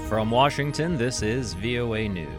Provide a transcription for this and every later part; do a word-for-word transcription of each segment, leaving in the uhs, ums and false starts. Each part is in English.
From Washington, this is V O A News.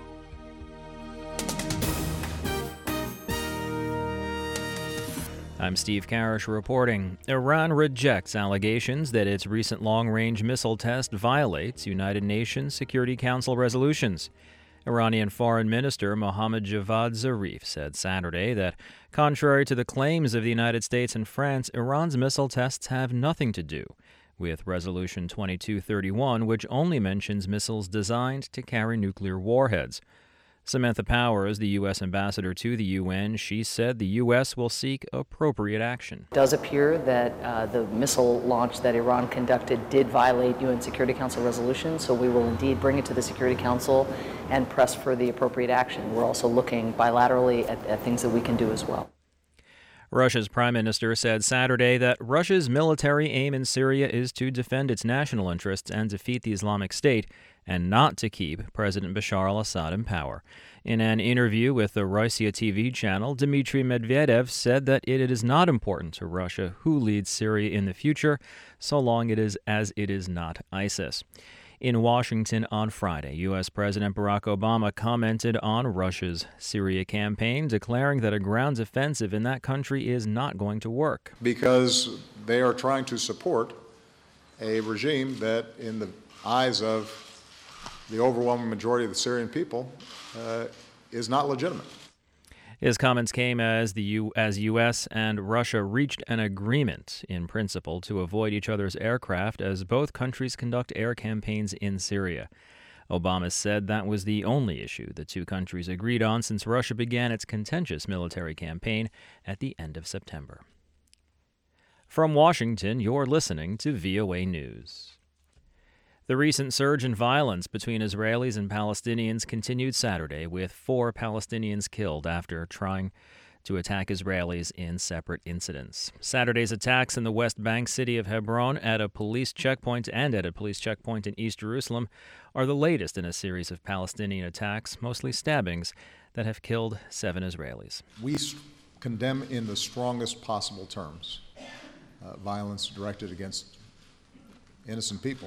I'm Steve Karish reporting. Iran rejects allegations that its recent long-range missile test violates United Nations Security Council resolutions. Iranian Foreign Minister Mohammad Javad Zarif said Saturday that, contrary to the claims of the United States and France, Iran's missile tests have nothing to do with Resolution twenty-two thirty-one, which only mentions missiles designed to carry nuclear warheads. Samantha Powers, the U S ambassador to the U N, she said the U S will seek appropriate action. It does appear that uh, the missile launch that Iran conducted did violate U N Security Council resolutions, so we will indeed bring it to the Security Council and press for the appropriate action. We're also looking bilaterally at, at things that we can do as well. Russia's prime minister said Saturday that Russia's military aim in Syria is to defend its national interests and defeat the Islamic State, and not to keep President Bashar al-Assad in power. In an interview with the Rossiya T V channel, Dmitry Medvedev said that it is not important to Russia who leads Syria in the future, so long it is as it is not ISIS. In Washington on Friday, U S. President Barack Obama commented on Russia's Syria campaign, declaring that a ground offensive in that country is not going to work. Because they are trying to support a regime that, in the eyes of the overwhelming majority of the Syrian people, uh, is not legitimate. His comments came as the U- as U S and Russia reached an agreement in principle to avoid each other's aircraft as both countries conduct air campaigns in Syria. Obama said that was the only issue the two countries agreed on since Russia began its contentious military campaign at the end of September. From Washington, you're listening to V O A News. The recent surge in violence between Israelis and Palestinians continued Saturday, with four Palestinians killed after trying to attack Israelis in separate incidents. Saturday's attacks in the West Bank city of Hebron at a police checkpoint and at a police checkpoint in East Jerusalem are the latest in a series of Palestinian attacks, mostly stabbings, that have killed seven Israelis. We condemn in the strongest possible terms uh, violence directed against innocent people.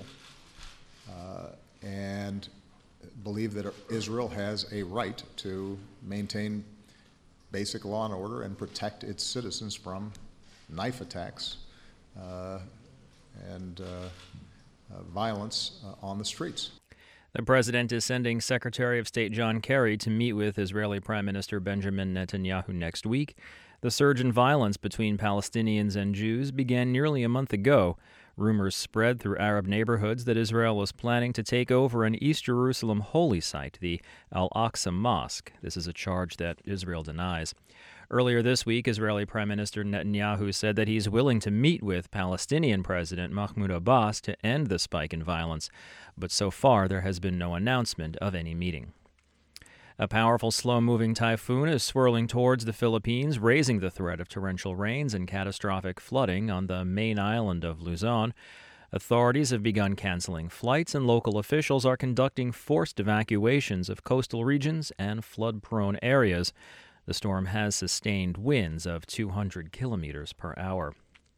Uh, and believe that Israel has a right to maintain basic law and order and protect its citizens from knife attacks uh, and uh, uh, violence uh, on the streets. The president is sending Secretary of State John Kerry to meet with Israeli Prime Minister Benjamin Netanyahu next week. The surge in violence between Palestinians and Jews began nearly a month ago. Rumors spread through Arab neighborhoods that Israel was planning to take over an East Jerusalem holy site, the Al-Aqsa Mosque. This is a charge that Israel denies. Earlier this week, Israeli Prime Minister Netanyahu said that he's willing to meet with Palestinian President Mahmoud Abbas to end the spike in violence, but so far there has been no announcement of any meeting. A powerful, slow-moving typhoon is swirling towards the Philippines, raising the threat of torrential rains and catastrophic flooding on the main island of Luzon. Authorities have begun canceling flights, and local officials are conducting forced evacuations of coastal regions and flood-prone areas. The storm has sustained winds of two hundred kilometers per hour.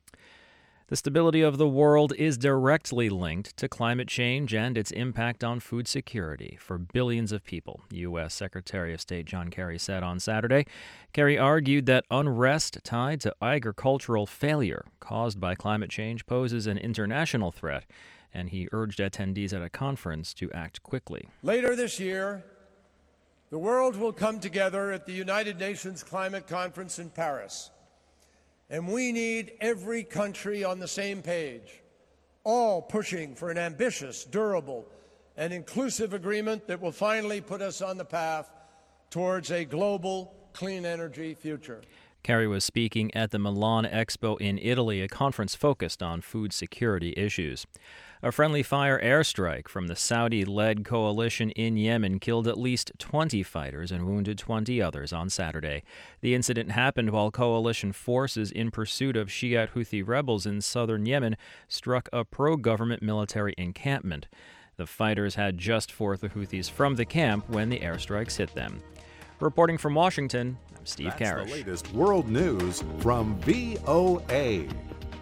The stability of the world is directly linked to climate change and its impact on food security for billions of people, U S. Secretary of State John Kerry said on Saturday. Kerry argued that unrest tied to agricultural failure caused by climate change poses an international threat, and he urged attendees at a conference to act quickly. Later this year, the world will come together at the United Nations Climate Conference in Paris. And we need every country on the same page, all pushing for an ambitious, durable, and inclusive agreement that will finally put us on the path towards a global clean energy future. Kerry was speaking at the Milan Expo in Italy, a conference focused on food security issues. A friendly fire airstrike from the Saudi-led coalition in Yemen killed at least twenty fighters and wounded twenty others on Saturday. The incident happened while coalition forces in pursuit of Shiite Houthi rebels in southern Yemen struck a pro-government military encampment. The fighters had just forced the Houthis from the camp when the airstrikes hit them. Reporting from Washington, I'm Steve That's Karish. the latest world news from V O A.